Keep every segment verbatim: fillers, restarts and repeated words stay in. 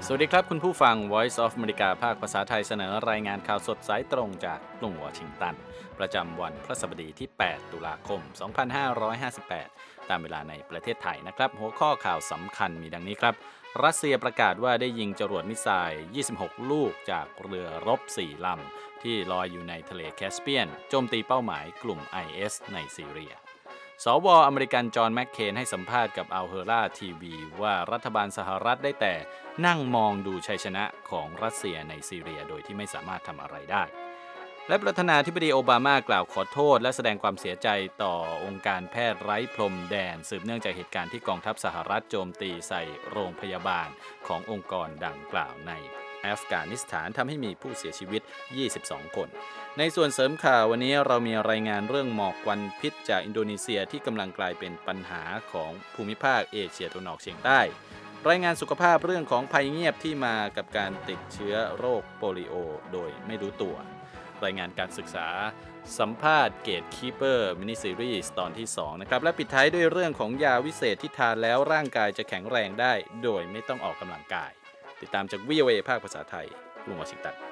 วัสดีครับคุณผู้ฟัง Voice of America ภาคภาษาไทยเสนอรายงานข่าวสดสายตรงจากกรุงวอชิงตันประจำวันพฤหัสบดีที่แปดตุลาคมสองพันห้าร้อยห้าสิบแปดตามเวลาในประเทศไทยนะครับหัวข้อข่าวสำคัญมีดังนี้ครับรัสเซียประกาศว่าได้ยิงจรวดมิสไซล์ยี่สิบหกลูกจากเรือรบสี่ลำที่ลอยอยู่ในทะเลแคสเปียนโจมตีเป้าหมายกลุ่ม ไอ เอส ในซีเรียสวอเมริกันจอห์นแมคเคนให้สัมภาษณ์กับอัลเฮรา ที วี ว่ารัฐบาลสหรัฐได้แต่นั่งมองดูชัยชนะของรัสเซียในซีเรียโดยที่ไม่สามารถทำอะไรได้และประธานาธิบดีโอบามากล่าวขอโทษและแสดงความเสียใจต่อองค์การแพทย์ไร้พรมแดนสืบเนื่องจากเหตุการณ์ที่กองทัพสหรัฐโจมตีใส่โรงพยาบาลขององค์กรดังกล่าวในอัฟกานิสถานทำให้มีผู้เสียชีวิตยี่สิบสองคนในส่วนเสริมข่าววันนี้เรามีรายงานเรื่องหมอกควันพิษจากอินโดนีเซียที่กำลังกลายเป็นปัญหาของภูมิภาคเอเชียตะวันออกเฉียงใต้รายงานสุขภาพเรื่องของภัยเงียบที่มากับการติดเชื้อโรคโปลิโอโดยไม่รู้ตัวรายงานการศึกษาสัมภาษณ์เกตคีเปอร์มินิซีรีส์ตอนที่สองนะครับและปิดท้ายด้วยเรื่องของยาวิเศษที่ทานแล้วร่างกายจะแข็งแรงได้โดยไม่ต้องออกกำลังกายติดตามจาก วี โอ เอ ภาคภาษาไทยกรุงวอชิงตัน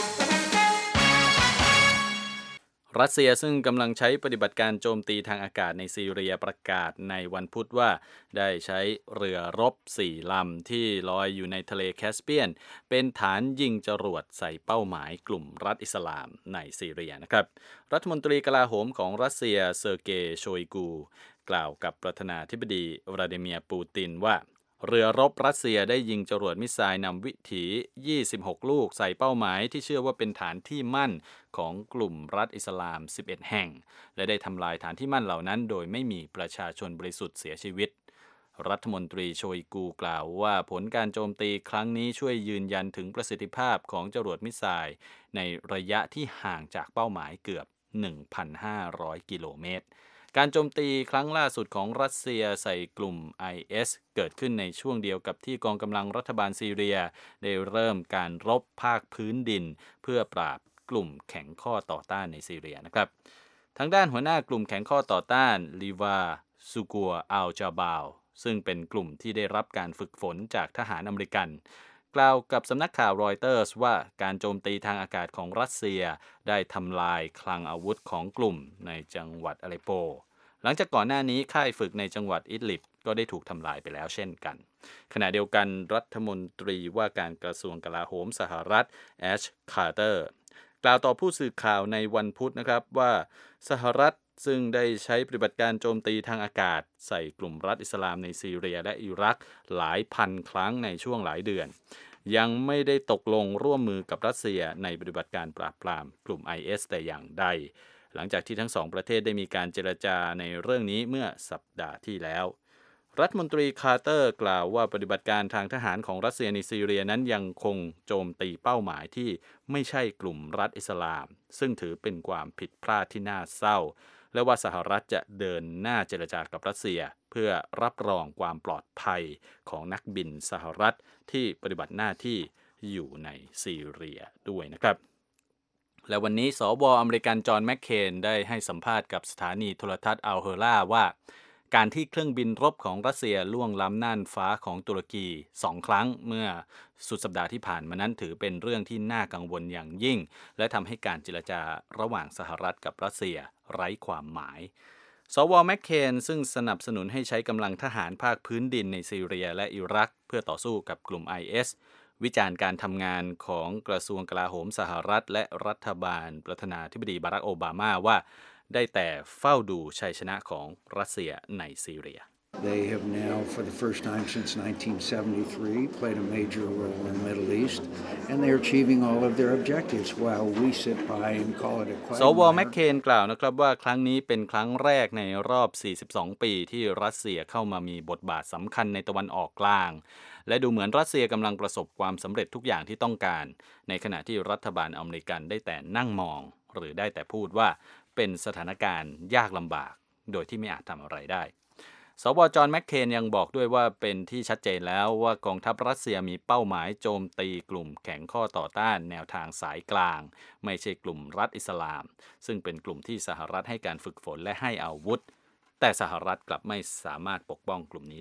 รัสเซียซึ่งกำลังใช้ปฏิบัติการโจมตีทางอากาศในซีเรียประกาศในวันพุธว่าได้ใช้เรือรบสี่ลำที่ลอยอยู่ในทะเลแคสเปียนเป็นฐานยิงจรวดใส่เป้าหมายกลุ่มรัฐอิสลามในซีเรียนะครับรัฐมนตรีกลาโหมของรัสเซียเซอร์เกย์โชยกูกล่าวกับประธานาธิบดีวลาดิเมียร์ปูตินว่าเรือรบรัสเซียได้ยิงจรวดมิสไซล์นำวิถียี่สิบหกลูกใส่เป้าหมายที่เชื่อว่าเป็นฐานที่มั่นของกลุ่มรัฐอิสลามสิบเอ็ดแห่งและได้ทำลายฐานที่มั่นเหล่านั้นโดยไม่มีประชาชนบริสุทธิ์เสียชีวิตรัฐมนตรีโชยกูกล่าวว่าผลการโจมตีครั้งนี้ช่วยยืนยันถึงประสิทธิภาพของจรวดมิสไซล์ในระยะที่ห่างจากเป้าหมายเกือบ หนึ่งพันห้าร้อย กิโลเมตรการโจมตีครั้งล่าสุดของรัสเซียใส่กลุ่ม ไอ เอส เกิดขึ้นในช่วงเดียวกับที่กองกำลังรัฐบาลซีเรียได้เริ่มการรบภาคพื้นดินเพื่อปราบกลุ่มแข็งข้อต่อต้านในซีเรียนะครับทางด้านหัวหน้ากลุ่มแข็งข้อต่อต้านลีวาซูกัวอัลจาบาวซึ่งเป็นกลุ่มที่ได้รับการฝึกฝนจากทหารอเมริกันกล่าวกับสำนักข่าวรอยเตอร์สว่าการโจมตีทางอากาศของรัสเซียได้ทำลายคลังอาวุธของกลุ่มในจังหวัดอเลปโปหลังจากก่อนหน้านี้ค่ายฝึกในจังหวัดอิดลิบก็ได้ถูกทำลายไปแล้วเช่นกันขณะเดียวกันรัฐมนตรีว่าการกระทรวงกลาโหมสหรัฐแอชคาร์เตอร์กล่าวต่อผู้สื่อข่าวในวันพุธนะครับว่าสหรัฐซึ่งได้ใช้ปฏิบัติการโจมตีทางอากาศใส่กลุ่มรัฐอิสลามในซีเรียและอิรักหลายพันครั้งในช่วงหลายเดือนยังไม่ได้ตกลงร่วมมือกับรัสเซียในปฏิบัติการปราบปรามกลุ่ม ไอ เอส แต่อย่างใดหลังจากที่ทั้งสองประเทศได้มีการเจรจาในเรื่องนี้เมื่อสัปดาห์ที่แล้วรัฐมนตรีคาร์เตอร์กล่าวว่าปฏิบัติการทางทหารของรัสเซียในซีเรียนั้นยังคงโจมตีเป้าหมายที่ไม่ใช่กลุ่มรัฐอิสลามซึ่งถือเป็นความผิดพลาดที่น่าเศร้าและว่าสหรัฐจะเดินหน้าเจรจากับรัสเซียเพื่อรับรองความปลอดภัยของนักบินสหรัฐที่ปฏิบัติหน้าที่อยู่ในซีเรียด้วยนะครับและวันนี้สวอเมริกันจอห์นแมคเคนได้ให้สัมภาษณ์กับสถานีโทรทัศน์อัลเฮราว่าการที่เครื่องบินรบของรัสเซียล่วงล้ำน่านฟ้าของตุรกีสองครั้งเมื่อสุดสัปดาห์ที่ผ่านมานั้นถือเป็นเรื่องที่น่ากังวลอย่างยิ่งและทำให้การเจรจาระหว่างสหรัฐกับรัสเซียไร้ความหมายสวแมคเคนซึ่งสนับสนุนให้ใช้กำลังทหารภาคพื้นดินในซีเรียและอิรักเพื่อต่อสู้กับกลุ่ม ไอ เอสวิจารณ์การทำงานของกระทรวงกลาโหมสหรัฐและรัฐบาลประธานาธิบดีบารักโอบามาว่าได้แต่เฝ้าดูชัยชนะของรัสเซียในซีเรีย They have now, for the first time since nineteen seventy-three, played a major role in the Middle East, and they're achieving all of their objectives while we sit by and call it a quagmire. สวแมคเคนกล่าวนะครับว่าครั้งนี้เป็นครั้งแรกในรอบสี่สิบสองปีที่รัสเซียเข้ามามีบทบาทสำคัญในตะวันออกกลางและดูเหมือนรัสเซียกำลังประสบความสำเร็จทุกอย่างที่ต้องการในขณะที่รัฐบาลอเมริกันได้แต่นั่งมองหรือได้แต่พูดว่าเป็นสถานการณ์ยากลำบากโดยที่ไม่อาจทำอะไรได้สวจอห์นแมคเคนยังบอกด้วยว่าเป็นที่ชัดเจนแล้วว่ากองทัพรัสเซียมีเป้าหมายโจมตีกลุ่มแข็งข้อต่อต้านแนวทางสายกลางไม่ใช่กลุ่มรัฐอิสลามซึ่งเป็นกลุ่มที่สหรัฐให้การฝึกฝนและให้อาวุธแต่สหรัฐกลับไม่สามารถปกป้องกลุ่มนี้ได้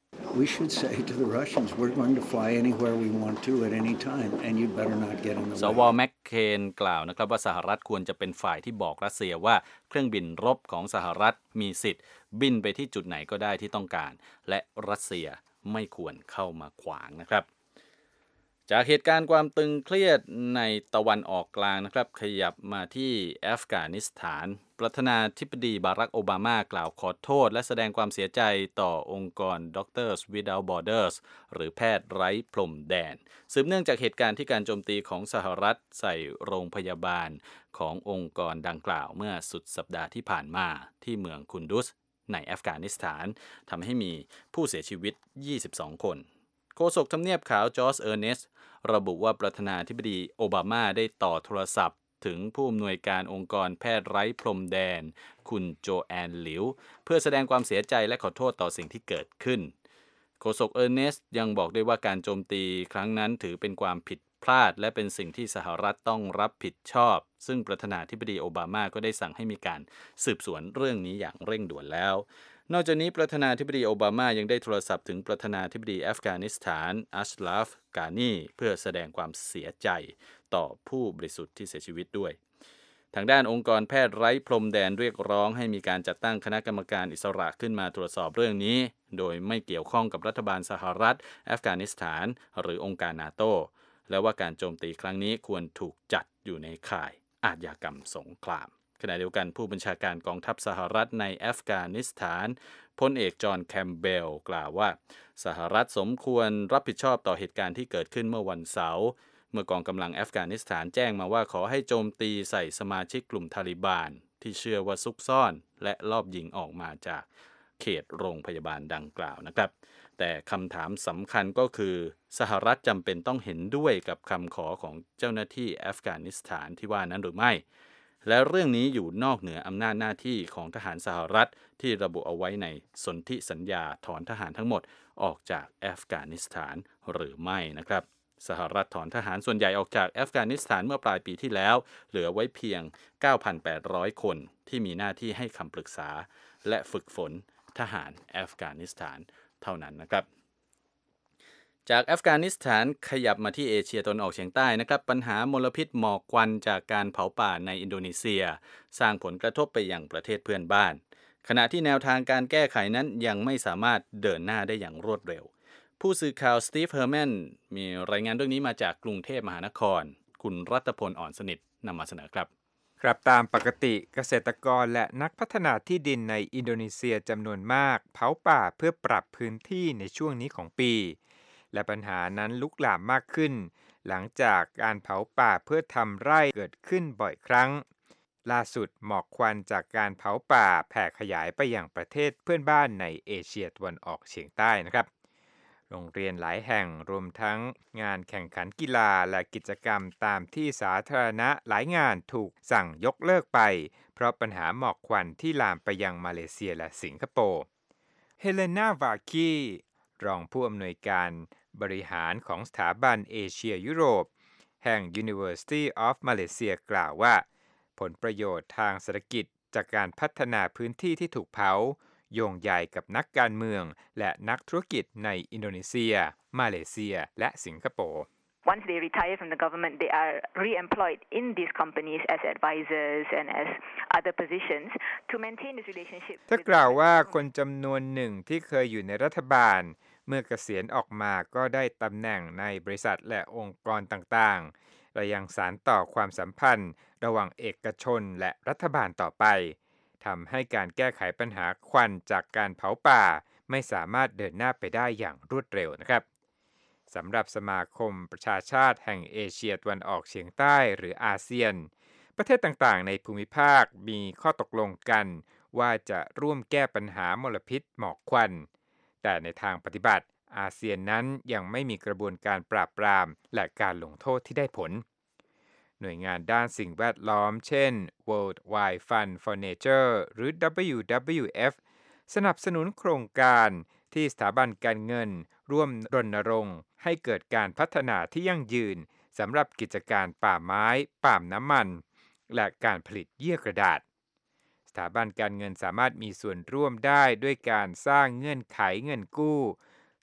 We should say to the Russians, we're going to fly anywhere we want to at any time, and you'd better not get in the ส way. ว.แมคเคนกล่าวนะครับว่าสหรัฐควรจะเป็นฝ่ายที่บอกรัสเซียว่าเครื่องบินรบของสหรัฐมีสิทธิ์บินไปที่จุดไหนก็ได้ที่ต้องการและรัสเซียไม่ควรเข้ามาขวางนะครับจากเหตุการณ์ความตึงเครียดในตะวันออกกลางนะครับขยับมาที่อัฟกานิสถานประธานาธิบดีบารักโอบามากล่าวขอโทษและแสดงความเสียใจต่อองค์กร Doctors Without Borders หรือแพทย์ไร้พรมแดนสืบเนื่องจากเหตุการณ์ที่การโจมตีของสหรัฐใส่โรงพยาบาลขององค์กรดังกล่าวเมื่อสุดสัปดาห์ที่ผ่านมาที่เมืองคุนดุสในอัฟกานิสถานทำให้มีผู้เสียชีวิตยี่สิบสองคนโฆษกทำเนียบขาวจอร์จเออร์เนสต์ระบุว่าประธานาธิบดีโอบามาได้ต่อโทรศัพท์ถึงผู้อำนวยการองค์กรแพทย์ไร้พรมแดนคุณโจแอนหลิวเพื่อแสดงความเสียใจและขอโทษต่อสิ่งที่เกิดขึ้นโฆษกเออร์เนสต์ยังบอกด้วยว่าการโจมตีครั้งนั้นถือเป็นความผิดพลาดและเป็นสิ่งที่สหรัฐต้องรับผิดชอบซึ่งประธานาธิบดีโอบามาก็ได้สั่งให้มีการสืบสวนเรื่องนี้อย่างเร่งด่วนแล้วนอกจากนี้ประธานาธิบดีโอบามายังได้โทรศัพท์ถึงประธานาธิบดีอัฟกานิสถานอัชราฟ กานีเพื่อแสดงความเสียใจต่อผู้บริสุทธิ์ที่เสียชีวิตด้วยทางด้านองค์กรแพทย์ไร้พรมแดนเรียกร้องให้มีการจัดตั้งคณะกรรมการอิสระขึ้นมาตรวจสอบเรื่องนี้โดยไม่เกี่ยวข้องกับรัฐบาลสหรัฐอัฟกานิสถานหรือองค์การนาโตและว่าการโจมตีครั้งนี้ควรถูกจัดอยู่ในข่ายอาชญากรรมสงครามขณะเดียวกันผู้บัญชาการกองทัพสหรัฐในอัฟกานิสถานพลเอกจอห์นแคมเบลกล่าวว่าสหรัฐสมควรรับผิดชอบต่อเหตุการณ์ที่เกิดขึ้นเมื่อวันเสาร์เมื่อกองกำลังอัฟกานิสถานแจ้งมาว่าขอให้โจมตีใส่สมาชิกกลุ่มทาลิบานที่เชื่อว่าซุกซ่อนและลอบยิงออกมาจากเขตโรงพยาบาลดังกล่าวนะครับแต่คำถามสำคัญก็คือสหรัฐจำเป็นต้องเห็นด้วยกับคำขอของเจ้าหน้าที่อัฟกานิสถานที่ว่านั้นหรือไม่และเรื่องนี้อยู่นอกเหนืออำนาจหน้าที่ของทหารสหรัฐที่ระบุเอาไว้ในสนธิสัญญาถอนทหารทั้งหมดออกจากอัฟกานิสถานหรือไม่นะครับสหรัฐถอนทหารส่วนใหญ่ออกจากอัฟกานิสถานเมื่อปลายปีที่แล้วเหลือไว้เพียง เก้าพันแปดร้อย คนที่มีหน้าที่ให้คำปรึกษาและฝึกฝนทหารอัฟกานิสถานเท่านั้นนะครับจากอัฟกานิสถานขยับมาที่เอเชียตะวันออกเฉียงใต้นะครับปัญหามลพิษหมอกควันจากการเผาป่าในอินโดนีเซียสร้างผลกระทบไปยังประเทศเพื่อนบ้านขณะที่แนวทางการแก้ไขนั้นยังไม่สามารถเดินหน้าได้อย่างรวดเร็วผู้สื่อข่าวสตีฟเฮอร์แมนมีรายงานเรื่องนี้มาจากกรุงเทพมหานครคุณรัตพลอ่อนสนิทนำมาเสนอครับครับตามปกติเกษตรกรและนักพัฒนาที่ดินในอินโดนีเซียจำนวนมากเผาป่าเพื่อปรับพื้นที่ในช่วงนี้ของปีและปัญหานั้นลุกลามมากขึ้นหลังจากการเผาป่าเพื่อทำไร่เกิดขึ้นบ่อยครั้งล่าสุดหมอกควันจากการเผาป่าแผ่ขยายไปยังประเทศเพื่อนบ้านในเอเชียตะวันออกเฉียงใต้นะครับโรงเรียนหลายแห่งรวมทั้งงานแข่งขันกีฬาและกิจกรรมตามที่สาธารณะหลายงานถูกสั่งยกเลิกไปเพราะปัญหาหมอกควันที่ลามไปยังมาเลเซียและสิงคโปร์เฮเลนา วาคีรองผู้อำนวยการบริหารของสถาบันเอเชียยุโรปแห่ง University of Malaysia กล่าวว่าผลประโยชน์ทางเศรษฐกิจจากการพัฒนาพื้นที่ที่ถูกเผาโยงใยกับนักการเมืองและนักธุรกิจในอินโดนีเซียมาเลเซียและสิงคโปร์ Once they retire from the government, they are re-employed in these companies as advisors and as other positions to maintain this relationship. ถ้ากล่าวว่าคนจำนวนหนึ่งที่เคยอยู่ในรัฐบาลเมื่อเกษียณออกมาก็ได้ตำแหน่งในบริษัทและองค์กรต่างๆและยังสานต่อความสัมพันธ์ระหว่างเอกชนและรัฐบาลต่อไปทำให้การแก้ไขปัญหาควันจากการเผาป่าไม่สามารถเดินหน้าไปได้อย่างรวดเร็วนะครับสำหรับสมาคมประชาชาติแห่งเอเชียตะวันออกเฉียงใต้หรืออาเซียนประเทศต่างๆในภูมิภาคมีข้อตกลงกันว่าจะร่วมแก้ปัญหามลพิษหมอกควันแต่ในทางปฏิบัติอาเซียนนั้นยังไม่มีกระบวนการปราบปรามและการลงโทษที่ได้ผลหน่วยงานด้านสิ่งแวดล้อมเช่น World Wide Fund for Nature หรือ ดับเบิลยู ดับเบิลยู เอฟ สนับสนุนโครงการที่สถาบันการเงินร่วมรณรงค์ให้เกิดการพัฒนาที่ยั่งยืนสำหรับกิจการป่าไม้ปาล์มน้ำมันและการผลิตเยื่อกระดาษสถาบันการเงินสามารถมีส่วนร่วมได้ด้วยการสร้างเงื่อนไขเงินกู้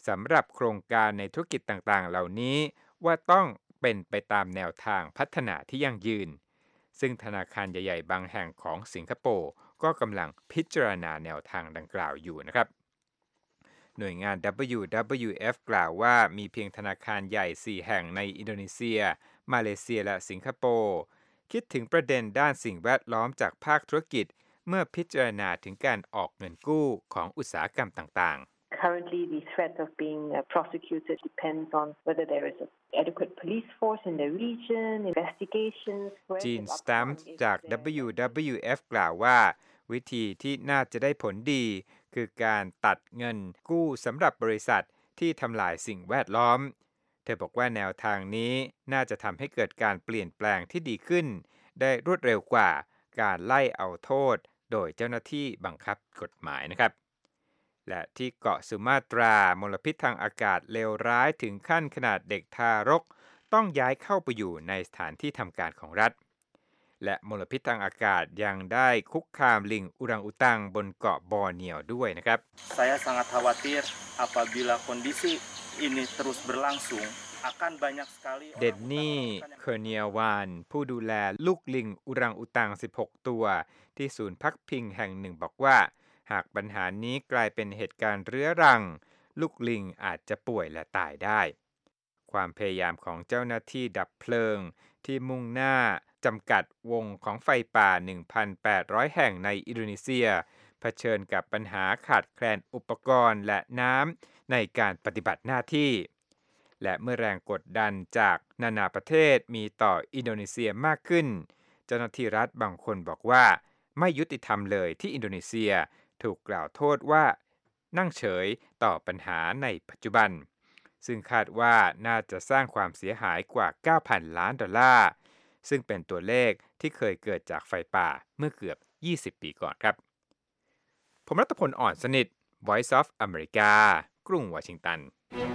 สำหรับโครงการในธุรกิจต่างๆเหล่านี้ว่าต้องเป็นไปตามแนวทางพัฒนาที่ยั่งยืนซึ่งธนาคารใหญ่ๆบางแห่งของสิงคโปร์ก็กำลังพิจารณาแนวทางดังกล่าวอยู่นะครับหน่วยงาน ดับเบิลยู ดับเบิลยู เอฟ กล่าวว่ามีเพียงธนาคารใหญ่สี่แห่งในอินโดนีเซียมาเลเซียและสิงคโปร์คิดถึงประเด็นด้านสิ่งแวดล้อมจากภาคธุรกิจเมื่อพิจารณาถึงการออกเงินกู้ของอุตสาหกรรมต่างๆ Currently, the threat of being uh, prosecuted depends on whether there is an adequate police force in the region, investigations. Jean Stamps จาก ดับเบิลยู ดับเบิลยู เอฟ กล่าวว่าวิธีที่น่าจะได้ผลดีคือการตัดเงินกู้สำหรับบริษัทที่ทำลายสิ่งแวดล้อมเธอบอกว่าแนวทางนี้น่าจะทำให้เกิดการเปลี่ยนแปลงที่ดีขึ้นได้รวดเร็วกว่าการไล่เอาโทษโดยเจ้าหน้าที่บังคับกฎหมายนะครับและที่เกาะสุมาตรามลพิษทางอากาศเลวร้ายถึงขั้นขนาดเด็กทารกต้องย้ายเข้าไปอยู่ในสถานที่ทำการของรัฐและมลพิษทางอากาศยังได้คุกคามลิงอุรังอุตังบนเกาะบอร์เนียวด้วยนะครับ Saya sangat khawatir apabila kondisi ini terus berlangsung akan banyak sekali เดนนี่เคอร์เนียวานผู้ดูแลลูกลิงอุรังอุตังสิบหกตัวที่ศูนย์พักพิงแห่งหนึ่งบอกว่าหากปัญหานี้กลายเป็นเหตุการณ์เรื้อรังลูกลิงอาจจะป่วยและตายได้ความพยายามของเจ้าหน้าที่ดับเพลิงที่มุ่งหน้าจำกัดวงของไฟป่า หนึ่งพันแปดร้อย แห่งในอินโดนีเซียเผชิญกับปัญหาขาดแคลนอุปกรณ์และน้ำในการปฏิบัติหน้าที่และเมื่อแรงกดดันจากนานาประเทศมีต่ออินโดนีเซียมากขึ้นเจ้าหน้าที่รัฐบางคนบอกว่าไม่ยุติธรรมเลยที่อินโดนีเซียถูกกล่าวโทษว่านั่งเฉยต่อปัญหาในปัจจุบันซึ่งคาดว่าน่าจะสร้างความเสียหายกว่า เก้าพัน ล้านดอลลาร์ซึ่งเป็นตัวเลขที่เคยเกิดจากไฟป่าเมื่อเกือบยี่สิบปีก่อนครับผมรัตพลอ่อนสนิท Voice of America กรุงวอชิงตัน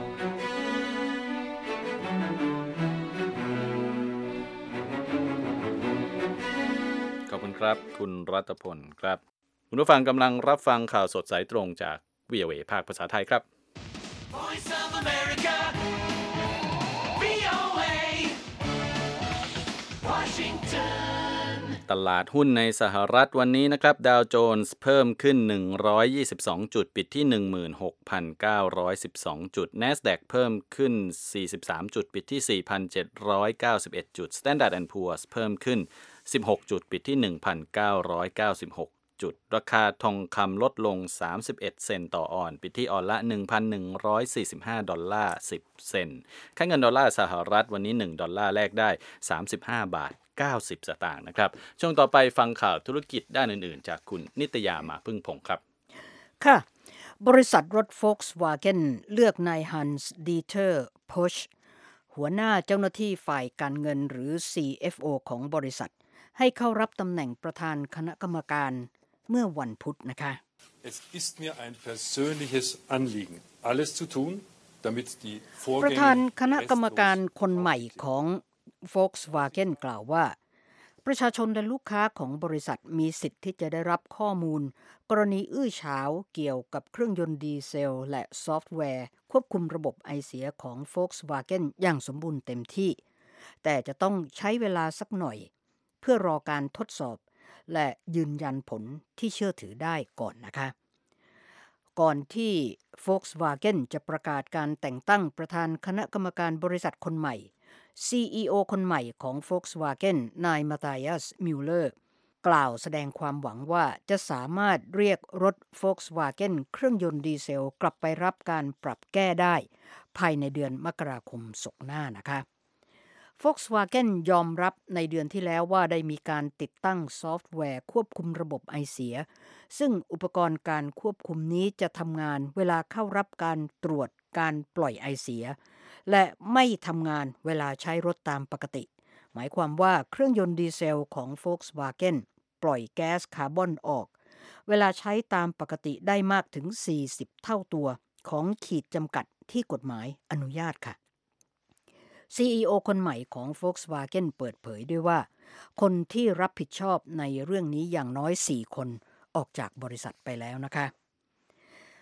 ขอบคุณครับคุณรัตพลครับคุณผู้ฟังกำลังรับฟังข่าวสดสายตรงจาก วี โอ เอ ภาคภาษาไทยครับ Voice of America วี โอ เอ Washington ตลาดหุ้นในสหรัฐวันนี้นะครับดาวโจนส์เพิ่มขึ้นหนึ่งร้อยยี่สิบสองจุดปิดที่ หนึ่งหมื่นหกพันเก้าร้อยสิบสอง จุด NASDAQ เพิ่มขึ้นสี่สิบสามจุดปิดที่ สี่พันเจ็ดร้อยเก้าสิบเอ็ด จุด Standard แอนด์ Poor's เพิ่มขึ้นสิบหกจุดปิดที่ หนึ่งพันเก้าร้อยเก้าสิบหก จุดราคาทองคำลดลงสามสิบเอ็ดเซนต์ต่อออนซ์ปิดที่ออนละ หนึ่งพันหนึ่งร้อยสี่สิบห้า ดอลลาร์สิบเซนต์ค่าเงินดอลลาร์สหรัฐวันนี้หนึ่งดอลลาร์แลกได้สามสิบห้าบาทเก้าสิบสตางค์นะครับช่วงต่อไปฟังข่าวธุรกิจด้านอื่นๆจากคุณนิตยามาพึ่งพงศ์ครับค่ะบริษัทรถ Volkswagen เลือกนายฮันส์ดีเทอร์พอชหัวหน้าเจ้าหน้าที่ฝ่ายการเงินหรือ ซี เอฟ โอ ของบริษัทให้เข้ารับตำแหน่งประธานคณะกรรมการเมื่อวันพุธนะคะ Es ist mir ein persönliches Anliegen, alles zu tun, damit die ประธาน Vorgänge คณะกรรมการคนใหม่ของ Volkswagen กล่าวว่าประชาชนและลูกค้าของบริษัทมีสิทธิ์ที่จะได้รับข้อมูลกรณีอื้อฉาวเกี่ยวกับเครื่องยนต์ดีเซลและซอฟต์แวร์ควบคุมระบบไอเสียของ Volkswagen อย่างสมบูรณ์เต็มที่แต่จะต้องใช้เวลาสักหน่อยเพื่อรอการทดสอบและยืนยันผลที่เชื่อถือได้ก่อนนะคะก่อนที่ Volkswagen จะประกาศการแต่งตั้งประธานคณะกรรมการบริษัทคนใหม่ ซี อี โอ คนใหม่ของ Volkswagen นายมาตายัส มิลเลอร์กล่าวแสดงความหวังว่าจะสามารถเรียกรถ Volkswagen เครื่องยนต์ดีเซลกลับไปรับการปรับแก้ได้ภายในเดือนมกราคมศกหน้านะคะVolkswagen ยอมรับในเดือนที่แล้วว่าได้มีการติดตั้งซอฟต์แวร์ควบคุมระบบไอเสียซึ่งอุปกรณ์การควบคุมนี้จะทำงานเวลาเข้ารับการตรวจการปล่อยไอเสียและไม่ทำงานเวลาใช้รถตามปกติหมายความว่าเครื่องยนต์ดีเซลของ Volkswagen ปล่อยแก๊สคาร์บอนออกเวลาใช้ตามปกติได้มากถึงสี่สิบเท่าตัวของขีดจำกัดที่กฎหมายอนุญาตค่ะซี อี โอ คนใหม่ของ Volkswagen เปิดเผยด้วยว่าคนที่รับผิดชอบในเรื่องนี้อย่างน้อยสี่คนออกจากบริษัทไปแล้วนะคะ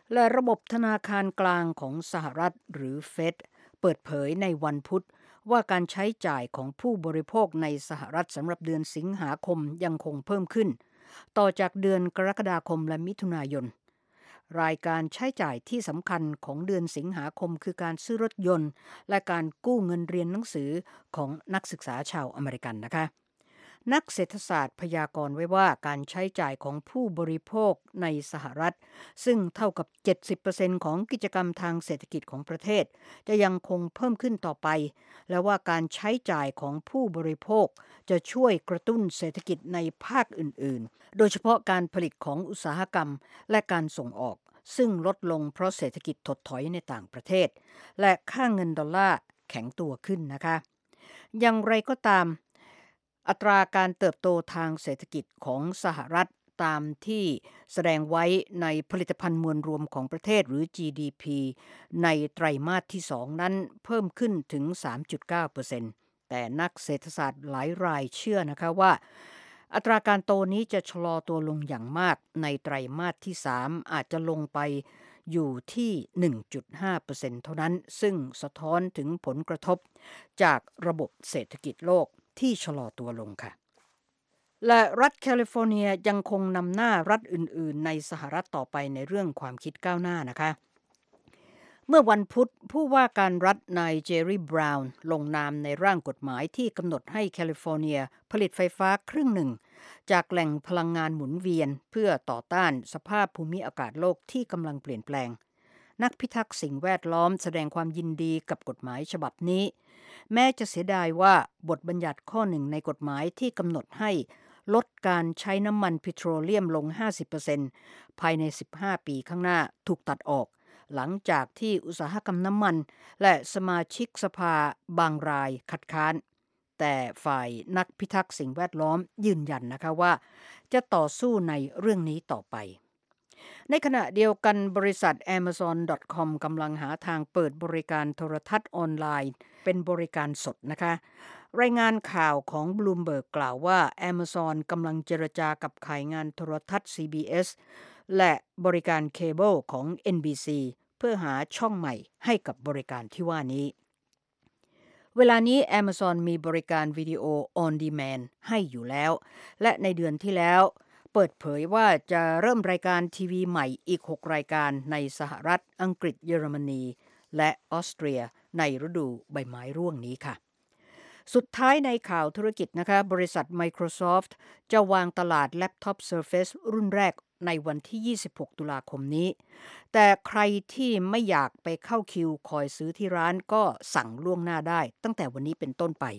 และระบบธนาคารกลางของสหรัฐหรือเฟดเปิดเผยในวันพุธว่าการใช้จ่ายของผู้บริโภคในสหรัฐสำหรับเดือนสิงหาคมยังคงเพิ่มขึ้นต่อจากเดือนกรกฎาคมและมิถุนายนรายการใช้จ่ายที่สำคัญของเดือนสิงหาคมคือการซื้อรถยนต์และการกู้เงินเรียนหนังสือของนักศึกษาชาวอเมริกันนะคะนักเศรษฐศาสตร์พยากรณ์ไว้ว่าการใช้จ่ายของผู้บริโภคในสหรัฐซึ่งเท่ากับ เจ็ดสิบเปอร์เซ็นต์ ของกิจกรรมทางเศรษฐกิจของประเทศจะยังคงเพิ่มขึ้นต่อไปและว่าการใช้จ่ายของผู้บริโภคจะช่วยกระตุ้นเศรษฐกิจในภาคอื่นๆโดยเฉพาะการผลิตของอุตสาหกรรมและการส่งออกซึ่งลดลงเพราะเศรษฐกิจถดถอยในต่างประเทศและค่าเงินดอลลาร์แข็งตัวขึ้นนะคะอย่างไรก็ตามอัตราการเติบโตทางเศรษฐกิจของสหรัฐตามที่แสดงไว้ในผลิตภัณฑ์มวลรวมของประเทศหรือ จี ดี พี ในไตรมาสที่สองนั้นเพิ่มขึ้นถึง สามจุดเก้าเปอร์เซ็นต์ แต่นักเศรษฐศาสตร์หลายรายเชื่อนะคะว่าอัตราการโตนี้จะชะลอตัวลงอย่างมากในไตรมาสที่สามอาจจะลงไปอยู่ที่ หนึ่งจุดห้าเปอร์เซ็นต์ เท่านั้นซึ่งสะท้อนถึงผลกระทบจากระบบเศรษฐกิจโลกที่ชะลอตัวลงค่ะและรัฐแคลิฟอร์เนียยังคงนำหน้ารัฐอื่นๆในสหรัฐต่อไปในเรื่องความคิดก้าวหน้านะคะเมื่อวันพุธผู้ว่าการรัฐนายเจอรี่บราวน์ลงนามในร่างกฎหมายที่กำหนดให้แคลิฟอร์เนียผลิตไฟฟ้าครึ่งหนึ่งจากแหล่งพลังงานหมุนเวียนเพื่อต่อต้านสภาพภูมิอากาศโลกที่กำลังเปลี่ยนแปลงนักพิทักษ์สิ่งแวดล้อมแสดงความยินดีกับกฎหมายฉบับนี้แม้จะเสียดายว่าบทบัญญัติข้อหนึ่งในกฎหมายที่กำหนดให้ลดการใช้น้ำมันปิโตรเลียมลง ห้าสิบเปอร์เซ็นต์ ภายในสิบห้าปีข้างหน้าถูกตัดออกหลังจากที่อุตสาหกรรมน้ำมันและสมาชิกสภาบางรายคัดค้านแต่ฝ่ายนักพิทักษ์สิ่งแวดล้อมยืนยันนะคะว่าจะต่อสู้ในเรื่องนี้ต่อไปในขณะเดียวกันบริษัท แอมะซอน ดอท คอม กำลังหาทางเปิดบริการโทรทัศน์ออนไลน์เป็นบริการสดนะคะรายงานข่าวของ Bloomberg กล่าวว่า Amazon กำลังเจรจากับขายงานโทรทัศน์ ซี บี เอส และบริการเคเบิลของ เอ็น บี ซี เพื่อหาช่องใหม่ให้กับบริการที่ว่านี้เวลานี้ Amazon มีบริการวิดีโอ On Demand ให้อยู่แล้วและในเดือนที่แล้วเปิดเผยว่าจะเริ่มรายการทีวีใหม่อีกหกรายการในสหรัฐอังกฤษเยอรมนีและออสเตรียในฤดูใบไม้ร่วงนี้ค่ะสุดท้ายในข่าวธุรกิจนะคะบริษัท Microsoft จะวางตลาดแล็ปท็อป Surface รุ่นแรกในวันที่ยี่สิบหกตุลาคมนี้แต่ใครที่ไม่อยากไปเข้าคิวคอยซื้อที่ร้านก็สั่งล่วงหน้าได้ตั้งแต่วันนี้เป็นต้นไป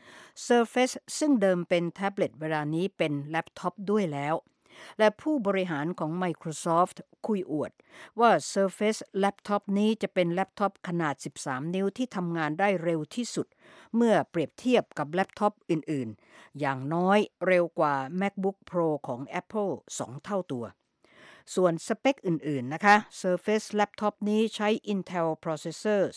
Surface ซึ่งเดิมเป็นแท็บเล็ตเวลานี้เป็นแล็ปท็อปด้วยแล้วและผู้บริหารของ Microsoft คุยอวดว่า Surface แล็ปท็อปนี้จะเป็นแล็ปท็อปขนาดสิบสามนิ้วที่ทำงานได้เร็วที่สุดเมื่อเปรียบเทียบกับแล็ปท็อปอื่นๆอย่างน้อยเร็วกว่า MacBook Pro ของ Apple สองเท่าตัวส่วนสเปคอื่นๆนะคะ Surface แล็ปท็อปนี้ใช้ Intel Processors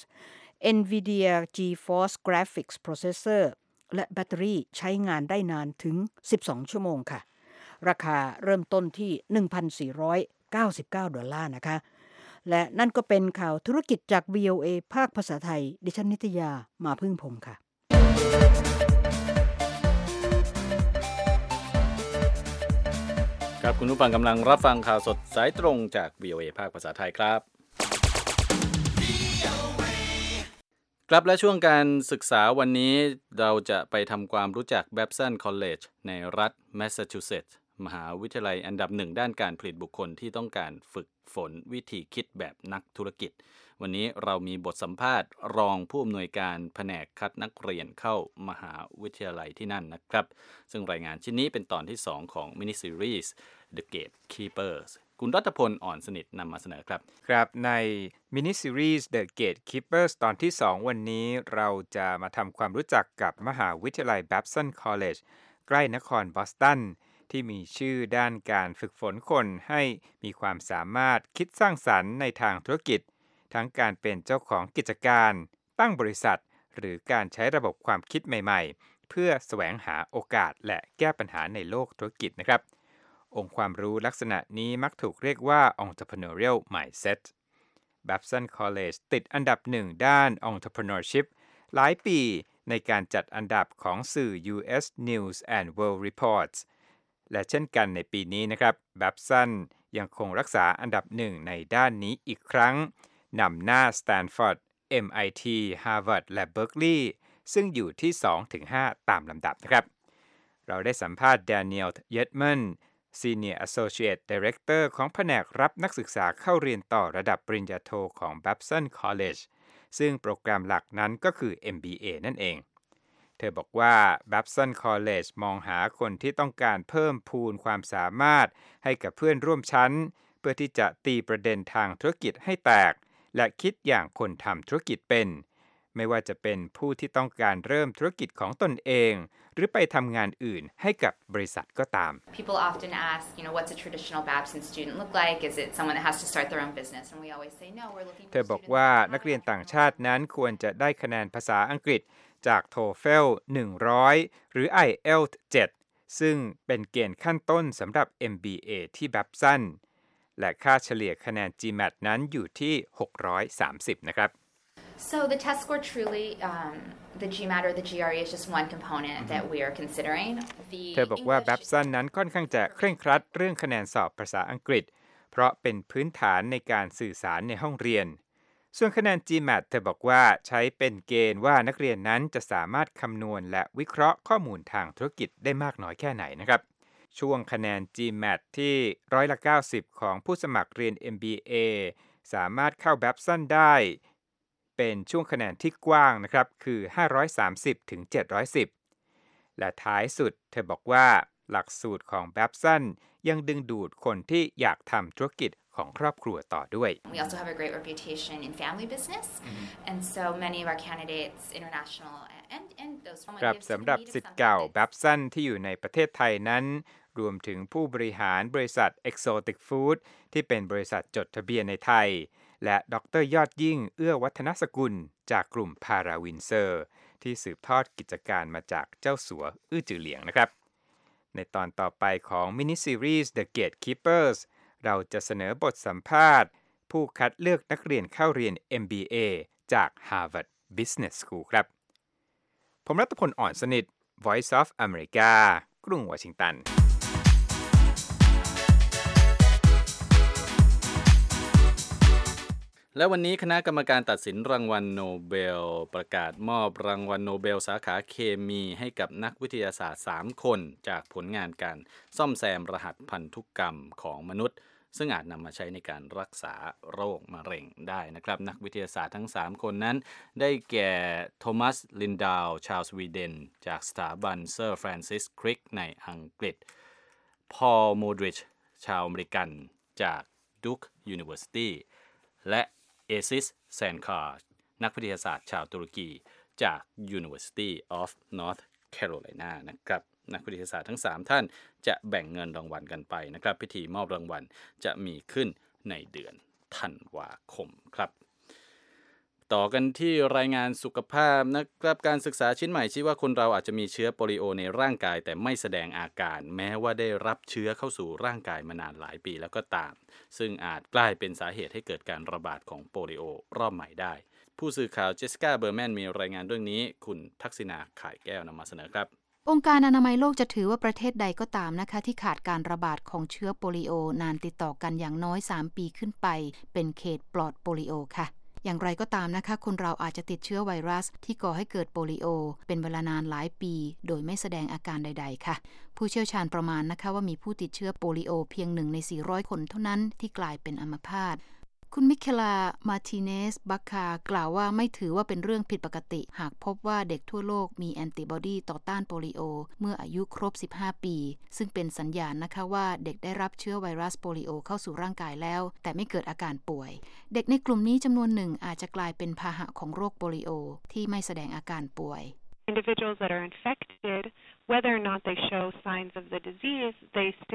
NVIDIA GeForce Graphics Processor และแบตเตอรี่ใช้งานได้นานถึงสิบสองชั่วโมงค่ะราคาเริ่มต้นที่ หนึ่งพันสี่ร้อยเก้าสิบเก้า ดอลลาร์นะคะและนั่นก็เป็นข่าวธุรกิจจาก วี โอ เอ ภาคภาษาไทยดิฉันนิตยามาพึ่งพงษ์ค่ะครับคุณผู้ฟังกำลังรับฟังข่าวสดสายตรงจาก วี โอ เอ ภาคภาษาไทยครับครับและช่วงการศึกษาวันนี้เราจะไปทำความรู้จัก Babson College ในรัฐแมสซาชูเซตส์มหาวิทยาลัยอันดับหนึ่งด้านการผลิตบุคคลที่ต้องการฝึกฝนวิธีคิดแบบนักธุรกิจวันนี้เรามีบทสัมภาษณ์รองผู้อำนวยการแผนกคัดนักเรียนเข้ามหาวิทยาลัยที่นั่นนะครับซึ่งรายงานชิ้นนี้เป็นตอนที่สองของมินิซีรีส์ The Gatekeepers คุณรัตพลอ่อนสนิทนำมาเสนอครับครับในมินิซีรีส์ The Gatekeepers ตอนที่สองวันนี้เราจะมาทำความรู้จักกับมหาวิทยาลัย Babson College ใกล้นครบอสตันที่มีชื่อด้านการฝึกฝนคนให้มีความสามารถคิดสร้างสรรค์ในทางธุรกิจทั้งการเป็นเจ้าของกิจการตั้งบริษัทหรือการใช้ระบบความคิดใหม่ๆเพื่อแสวงหาโอกาสและแก้ปัญหาในโลกธุรกิจนะครับองค์ความรู้ลักษณะนี้มักถูกเรียกว่า entrepreneurial mindset Babson College ติดอันดับหนึ่งด้าน entrepreneurship หลายปีในการจัดอันดับของสื่อ ยู เอส News and World Reports และเช่นกันในปีนี้นะครับ Babson ยังคงรักษาอันดับหนึ่งในด้านนี้อีกครั้งนำหน้า Stanford เอ็ม ไอ ที Harvard และ Berkeley ซึ่งอยู่ที่ สองถึงห้า ตามลำดับนะครับเราได้สัมภาษณ์ Daniel Yetman Senior Associate Director ของแผนกรับนักศึกษาเข้าเรียนต่อระดับปริญญาโทของ Babson College ซึ่งโปรแกรมหลักนั้นก็คือ เอ็ม บี เอ นั่นเองเธอบอกว่า Babson College มองหาคนที่ต้องการเพิ่มพูนความสามารถให้กับเพื่อนร่วมชั้นเพื่อที่จะตีประเด็นทางธุรกิจให้แตกและคิดอย่างคนทำธุรกิจเป็นไม่ว่าจะเป็นผู้ที่ต้องการเริ่มธุรกิจของตนเองหรือไปทำงานอื่นให้กับบริษัทก็ตาม People often ask, you know, what's a traditional Babson student look like? Is it someone that has to start their own business? And we always say no, we're looking for เธอบอกว่านักเรียนต่างชาตินั้นควรจะได้คะแนนภาษาอังกฤษจาก โทเฟล หนึ่งร้อย หรือ ไอ เอล ที เจ็ด ซึ่งเป็นเกณฑ์ขั้นต้นสำหรับ เอ็ม บี เอ ที่ Babson และค่าเฉลี่ยคะแนน จี แมท นั้นอยู่ที่ หกร้อยสามสิบ นะครับ So the test score truly, um, the จี แมท or the จี อาร์ อี is just one component that we are considering. เธอบอกว่า Babson นั้นค่อนข้างจะเคร่งครัดเรื่องคะแนนสอบภาษาอังกฤษเพราะเป็นพื้นฐานในการสื่อสารในห้องเรียนส่วนคะแนน จี แมท เธอบอกว่าใช้เป็นเกณฑ์ว่านักเรียนนั้นจะสามารถคำนวณและวิเคราะห์ข้อมูลทางธุรกิจได้มากน้อยแค่ไหนนะครับช่วงคะแนน จี แมท ที่ร้อยละเก้าสิบของผู้สมัครเรียน เอ็ม บี เอ สามารถเข้า Babson ได้เป็นช่วงคะแนนที่กว้างนะครับคือห้าร้อยสามสิบถึงเจ็ดร้อยสิบและท้ายสุดเธอบอกว่าหลักสูตรของ Babson ยังดึงดูดคนที่อยากทำธุรกิจของครอบครัวต่อด้วย We also have a great reputation in family business and so many of our candidates international and and those ครับสำหรับศิษย์เก่า Babson ที่อยู่ในประเทศไทยนั้นรวมถึงผู้บริหารบริษัท Exotic Food ที่เป็นบริษัทจดทะเบียนในไทยและดร.ยอดยิ่งเอื้อวัฒนสกุลจากกลุ่มพาราวินเซอร์ที่สืบทอดกิจการมาจากเจ้าสัวอื้อจือเหลียงนะครับในตอนต่อไปของมินิซีรีส์ The Gatekeepers เราจะเสนอบทสัมภาษณ์ผู้คัดเลือกนักเรียนเข้าเรียน เอ็ม บี เอ จาก Harvard Business School ครับผมรัตพล อ่อนสนิท Voice of America กรุงวอชิงตันและวันนี้คณะกรรมการตัดสินรางวัลโนเบลประกาศมอบรางวัลโนเบลสาขาเคมีให้กับนักวิทยาศาสตร์สามคนจากผลงานการซ่อมแซมรหัสพันธุกรรมของมนุษย์ซึ่งอาจนำมาใช้ในการรักษาโรคมะเร็งได้นะครับนักวิทยาศาสตร์ทั้งสามคนนั้นได้แก่โทมัสลินดาวชาวสวีเดนจากสถาบันเซอร์ฟรานซิสคริกในอังกฤษพอลโมดริชชาวอเมริกันจากดุคยูนิเวอร์ซิตี้และเอซิสแซนคาร์นักวิทยาศาสตร์ชาวตุรกีจาก University of North Carolina นะครับนักวิทยาศาสตร์ทั้งสามท่านจะแบ่งเงินรางวัลกันไปนะครับพิธีมอบรางวัลจะมีขึ้นในเดือนธันวาคมครับต่อกันที่รายงานสุขภาพนะครับการศึกษาชิ้นใหม่ชี้ว่าคนเราอาจจะมีเชื้อโปลิโอในร่างกายแต่ไม่แสดงอาการแม้ว่าได้รับเชื้อเข้าสู่ร่างกายมานานหลายปีแล้วก็ตามซึ่งอาจกลายเป็นสาเหตุให้เกิดการระบาดของโปลิโอรอบใหม่ได้ผู้สื่อข่าวเจสสิก้าเบอร์แมนมีรายงานเรื่องนี้คุณทักษิณาข่ายแก้วนำมาเสนอครับองค์การอนามัยโลกจะถือว่าประเทศใดก็ตามนะคะที่ขาดการระบาดของเชื้อโปลิโอนานติดต่อกันอย่างน้อยสามปีขึ้นไปเป็นเขตปลอดโปลิโอค่ะอย่างไรก็ตามนะคะคนเราอาจจะติดเชื้อไวรัสที่ก่อให้เกิดโปลิโอเป็นเวลานานหลายปีโดยไม่แสดงอาการใดๆค่ะผู้เชี่ยวชาญประมาณนะคะว่ามีผู้ติดเชื้อโปลิโอเพียงหนึ่งในสี่ร้อยคนเท่านั้นที่กลายเป็นอัมพาตคุณมิเคลามาร์ติเนสบัคคากล่าวว่าไม่ถือว่าเป็นเรื่องผิดปกติหากพบว่าเด็กทั่วโลกมีแอนติบอดีต่อต้านโปลิโอเมื่ออายุครบสิบห้าปีซึ่งเป็นสัญญาณนะคะว่าเด็กได้รับเชื้อไวรัสโปลิโอเข้าสู่ร่างกายแล้วแต่ไม่เกิดอาการป่วยเด็กในกลุ่มนี้จำนวนหนึ่งอาจจะกลายเป็นพาหะของโรคโปลิโอที่ไม่แสดงอาการป่วย Individuals that are infected, whether or not they show signs of the disease, they still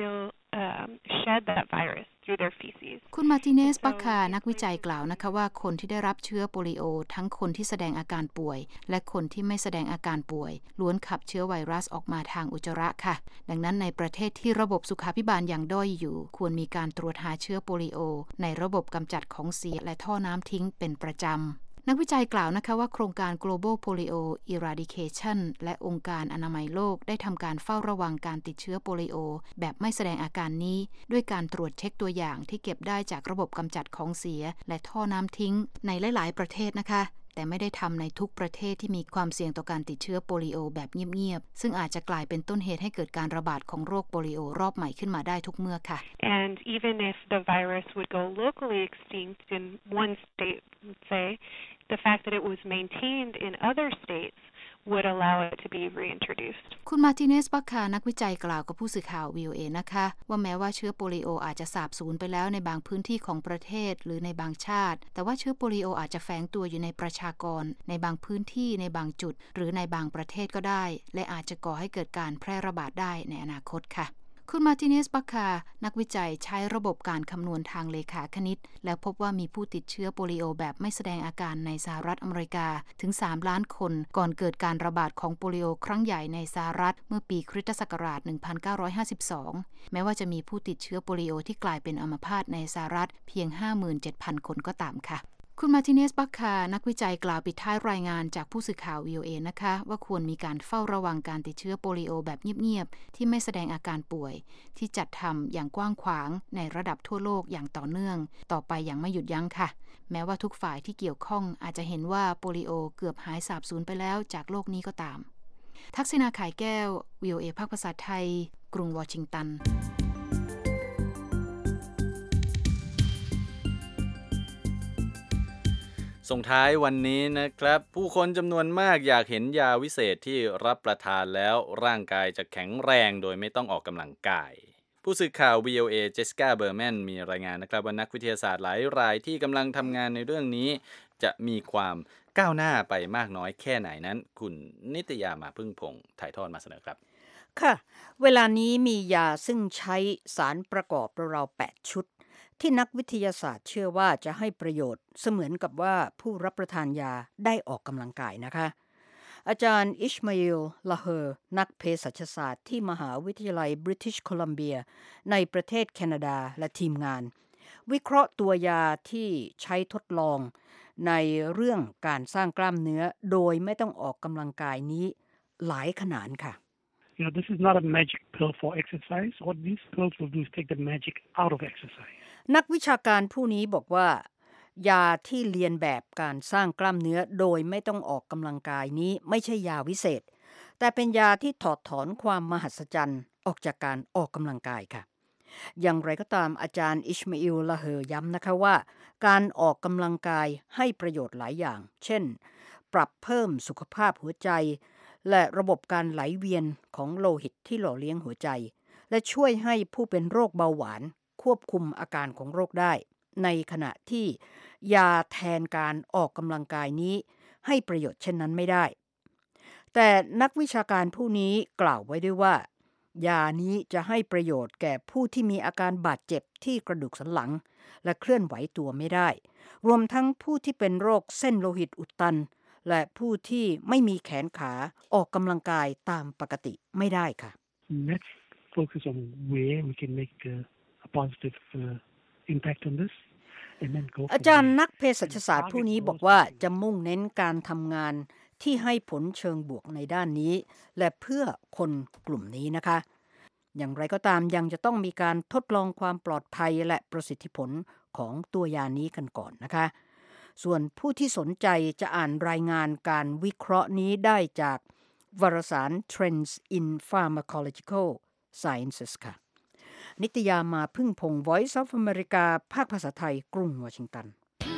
um, shed that virus through their feces. คุณมาร์ติเนสบัคคานักวิจัยกล่าวนะคะว่าคนที่ได้รับเชื้อโปลิโอทั้งคนที่แสดงอาการป่วยและคนที่ไม่แสดงอาการป่วยล้วนขับเชื้อไวรัสออกมาทางอุจจาระค่ะดังนั้นในประเทศที่ระบบสุขาภิบาลยังด้อยอยู่ควรมีการตรวจหาเชื้อโปลิโอในระบบกำจัดของเสียและท่อน้ำทิ้งเป็นประจำนักวิจัยกล่าวนะคะว่าโครงการ Global Polio Eradication และองค์การอนามัยโลกได้ทำการเฝ้าระวังการติดเชื้อโปลิโอแบบไม่แสดงอาการนี้ด้วยการตรวจเช็คตัวอย่างที่เก็บได้จากระบบกำจัดของเสียและท่อน้ำทิ้งในหลายๆประเทศนะคะแต่ไม่ได้ทำในทุกประเทศที่มีความเสี่ยงต่อการติดเชื้อโปลิโอแบบเงียบๆซึ่งอาจจะกลายเป็นต้นเหตุให้เกิดการระบาดของโรคโปลิโอรอบใหม่ขึ้นมาได้ทุกเมื่อค่ะ And even if the virus would go locally extinct in one state, let's say, the fact that it was maintained in other states would allow it to be reintroduced. คุณมาร์ติเนสบัคคานักวิจัยกล่าวกับผู้สื่อข่าว วี โอ เอ นะคะว่าแม้ว่าเชื้อโปลิโออาจจะสาบสูญไปแล้วในบางพื้นที่ของประเทศหรือในบางชาติแต่ว่าเชื้อโปลิโออาจจะแฝงตัวอยู่ในประชากรในบางพื้นที่ในบางจุดหรือในบางประเทศก็ได้และอาจจะก่อให้เกิดการแพร่ระบาดได้ในอนาคตค่ะคุณมาร์ติเนสบัคคานักวิจัยใช้ระบบการคำนวณทางเลขาคณิตแล้วพบว่ามีผู้ติดเชื้อโปลิโอแบบไม่แสดงอาการในสหรัฐอเมริกาถึงสามล้านคนก่อนเกิดการระบาดของโปลิโอครั้งใหญ่ในสหรัฐเมื่อปีคริสตศักราชหนึ่งพันเก้าร้อยห้าสิบสองแม้ว่าจะมีผู้ติดเชื้อโปลิโอที่กลายเป็นอัมพาตในสหรัฐเพียง ห้าหมื่นเจ็ดพัน คนก็ตามค่ะคุณมาร์ติเนสบัคคานักวิจัยกล่าวปิดท้ายรายงานจากผู้สื่อข่าว วี โอ เอ นะคะว่าควรมีการเฝ้าระวังการติดเชื้อโปลิโอแบบเงียบๆที่ไม่แสดงอาการป่วยที่จัดทำอย่างกว้างขวางในระดับทั่วโลกอย่างต่อเนื่องต่อไปอย่างไม่หยุดยั้งค่ะแม้ว่าทุกฝ่ายที่เกี่ยวข้องอาจจะเห็นว่าโปลิโอเกือบหายสาบสูญไปแล้วจากโลกนี้ก็ตามทักษิณาขายแก้ว วี โอ เอ ภาคภาษาไทยกรุงวอชิงตันส่งท้ายวันนี้นะครับผู้คนจำนวนมากอยากเห็นยาวิเศษที่รับประทานแล้วร่างกายจะแข็งแรงโดยไม่ต้องออกกำลังกายผู้สื่อข่าว วี โอ เอ เจสสิก้าเบอร์แมนมีรายงานนะครับว่านักวิทยาศาสตร์หลายรายที่กำลังทำงานในเรื่องนี้จะมีความก้าวหน้าไปมากน้อยแค่ไหนนั้นคุณนิตยามาพึ่งพงษ์ถ่ายทอดมาเสนอครับค่ะเวลานี้มียาซึ่งใช้สารประกอบราวๆแปดชุดที่นักวิทยาศาสตร์เชื่อว่าจะให้ประโยชน์เสมือนกับว่าผู้รับประทานยาได้ออกกำลังกายนะคะอาจารย์อิชมาอิล ลาเฮอร์นักเภสัชศาสตร์ที่มหาวิทยาลัยบริติชโคลัมเบียในประเทศแคนาดาและทีมงานวิเคราะห์ตัวยาที่ใช้ทดลองในเรื่องการสร้างกล้ามเนื้อโดยไม่ต้องออกกำลังกายนี้หลายขนาดค่ะ You know, this is not a magic pill for exercise. What these pills will do is take the magic out of exercise. นักวิชาการผู้นี้บอกว่ายาที่เลียนแบบการสร้างกล้ามเนื้อโดยไม่ต้องออกกำลังกายนี้ไม่ใช่ยาวิเศษแต่เป็นยาที่ถอดถอนความมหัศจรรย์ออกจากการออกกำลังกายค่ะอย่างไรก็ตามอาจารย์อิชมาอิล ลาเฮอร์ย้ำนะคะว่าการออกกำลังกายให้ประโยชน์หลายอย่างเช่นปรับเพิ่มสุขภาพหัวใจและระบบการไหลเวียนของโลหิตที่หล่อเลี้ยงหัวใจและช่วยให้ผู้เป็นโรคเบาหวานควบคุมอาการของโรคได้ในขณะที่ยาแทนการออกกำลังกายนี้ให้ประโยชน์เช่นนั้นไม่ได้แต่นักวิชาการผู้นี้กล่าวไว้ด้วยว่ายานี้จะให้ประโยชน์แก่ผู้ที่มีอาการบาดเจ็บที่กระดูกสันหลังและเคลื่อนไหวตัวไม่ได้รวมทั้งผู้ที่เป็นโรคเส้นโลหิตอุดตันและผู้ที่ไม่มีแขนขาออกกำลังกายตามปกติไม่ได้ค่ะ Let's focus on where we can make a, a positive uh, impact on this and then go อาจารย์นักเภสัชศาสตร์ผู้นี้บอกว่าจะมุ่งเน้นการทำงานที่ให้ผลเชิงบวกในด้านนี้และเพื่อคนกลุ่มนี้นะคะอย่างไรก็ตามยังจะต้องมีการทดลองความปลอดภัยและประสิทธิผลของตัวยานี้กันก่อนนะคะส่วนผู้ที่สนใจจะอ่านรายงานการวิเคราะห์นี้ได้จากวารสาร Trends in Pharmacological Sciences ค่ะนิตยามาพึ่งพงษ์ Voice of America ภาคภาษาไทยกรุงวอชิงตัน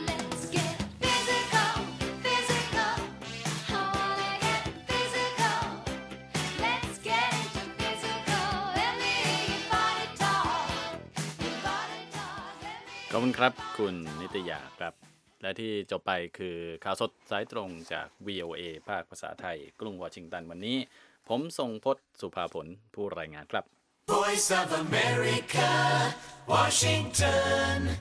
ขอบคุณครับคุณนิตยาครับและที่จบไปคือข่าวสดสายตรงจาก วี โอ เอ ภาคภาษาไทยกรุงวอชิงตันวันนี้ผมทรงพจน์สุภาผลผู้รายงานครับ Voice of America, Washington